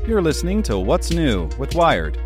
You're listening to What's New with Wired.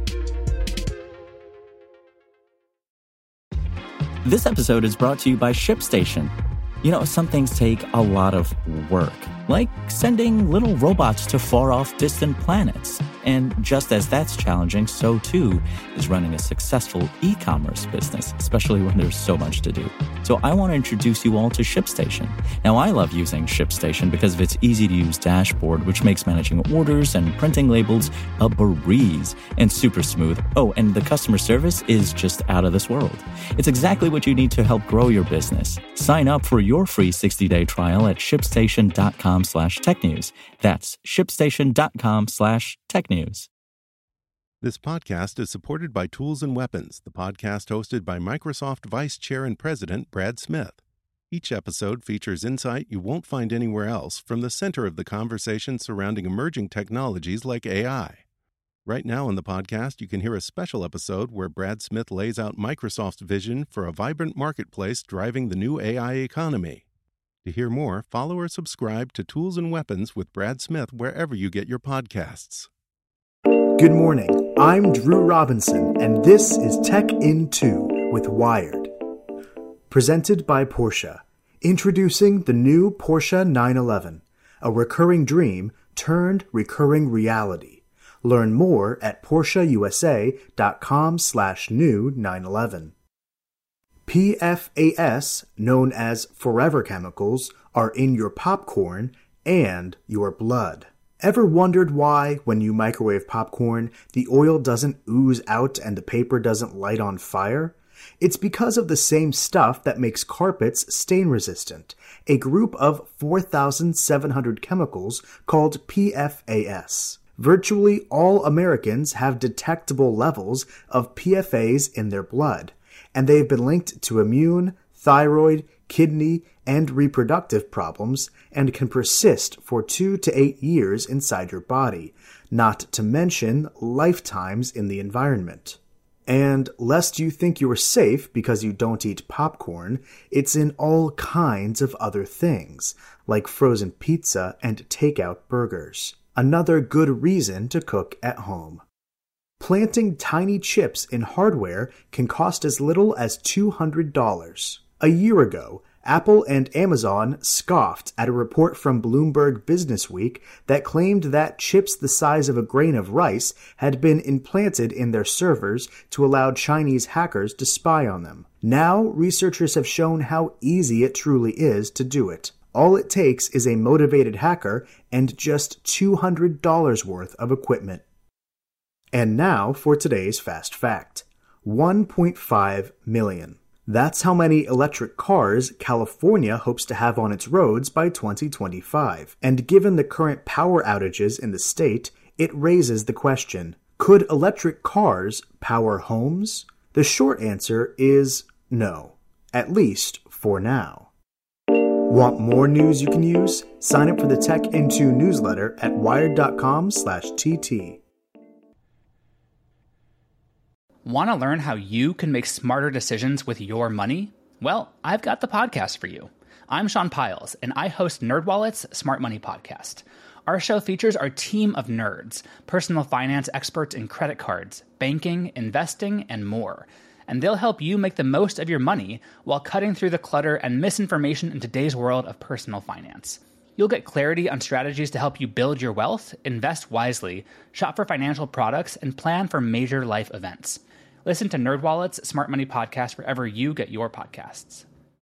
This episode is brought to you by ShipStation. You know, some things take a lot of work, like sending little robots to far-off distant planets. And just as that's challenging, so too is running a successful e-commerce business, especially when there's so much to do. So I want to introduce you all to ShipStation. Now, I love using ShipStation because of its easy-to-use dashboard, which makes managing orders and printing labels a breeze and super smooth. Oh, and the customer service is just out of this world. It's exactly what you need to help grow your business. Sign up for your free 60-day trial at shipstation.com/technews. That's shipstation.com/technews. This podcast is supported by Tools and Weapons, the podcast hosted by Microsoft Vice Chair and President Brad Smith. Each episode features insight you won't find anywhere else from the center of the conversation surrounding emerging technologies like AI. Right now on the podcast, you can hear a special episode where Brad Smith lays out Microsoft's vision for a vibrant marketplace driving the new AI economy. To hear more, follow or subscribe to Tools and Weapons with Brad Smith wherever you get your podcasts. Good morning, I'm Drew Robinson, and this is Tech in 2 with Wired. Presented by Porsche, introducing the new Porsche 911, a recurring dream turned recurring reality. Learn more at PorscheUSA.com/new 911. PFAS, known as forever chemicals, are in your popcorn and your blood. Ever wondered why, when you microwave popcorn, the oil doesn't ooze out and the paper doesn't light on fire? It's because of the same stuff that makes carpets stain resistant, a group of 4,700 chemicals called PFAS. Virtually all Americans have detectable levels of PFAS in their blood, and they've been linked to immune, thyroid, kidney, and reproductive problems, and can persist for 2 to 8 years inside your body, not to mention lifetimes in the environment. And lest you think you're safe because you don't eat popcorn, it's in all kinds of other things, like frozen pizza and takeout burgers. Another good reason to cook at home. Planting tiny chips in hardware can cost as little as $200. A year ago, Apple and Amazon scoffed at a report from Bloomberg Businessweek that claimed that chips the size of a grain of rice had been implanted in their servers to allow Chinese hackers to spy on them. Now, researchers have shown how easy it truly is to do it. All it takes is a motivated hacker and just $200 worth of equipment. And now for today's fast fact. 1.5 million. That's how many electric cars California hopes to have on its roads by 2025. And given the current power outages in the state, it raises the question, could electric cars power homes? The short answer is no, at least for now. Want more news you can use? Sign up for the Tech in 2 newsletter at wired.com/TT. Want to learn how you can make smarter decisions with your money? Well, I've got the podcast for you. I'm Sean Piles, and I host NerdWallet's Smart Money Podcast. Our show features our team of nerds, personal finance experts in credit cards, banking, investing, and more. And they'll help you make the most of your money while cutting through the clutter and misinformation in today's world of personal finance. You'll get clarity on strategies to help you build your wealth, invest wisely, shop for financial products, and plan for major life events. Listen to NerdWallet's Smart Money Podcast wherever you get your podcasts.